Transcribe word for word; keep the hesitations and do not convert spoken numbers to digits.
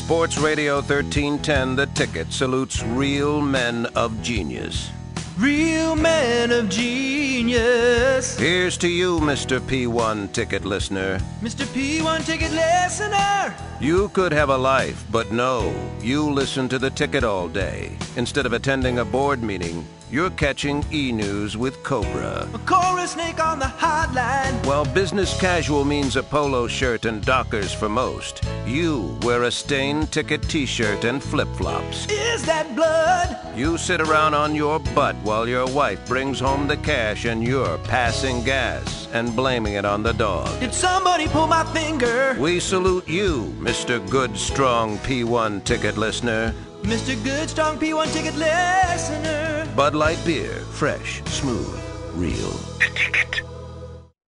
Sports Radio thirteen ten, The Ticket, salutes real men of genius. Real men of genius. Here's to you, Mister P one ticket listener. Mister P one ticket listener. You could have a life, but no, you listen to The Ticket all day. Instead of attending a board meeting, you're catching E-News with Cobra. A Cobra snake on the hotline. While business casual means a polo shirt and Dockers for most, you wear a stained ticket t-shirt and flip-flops. Is that blood? You sit around on your butt while your wife brings home the cash and you're passing gas and blaming it on the dog. Did somebody pull my finger? We salute you, Mister Good Strong P one ticket listener. Mister Good Strong P one ticket listener. Bud Light beer, fresh, smooth, real. The Ticket.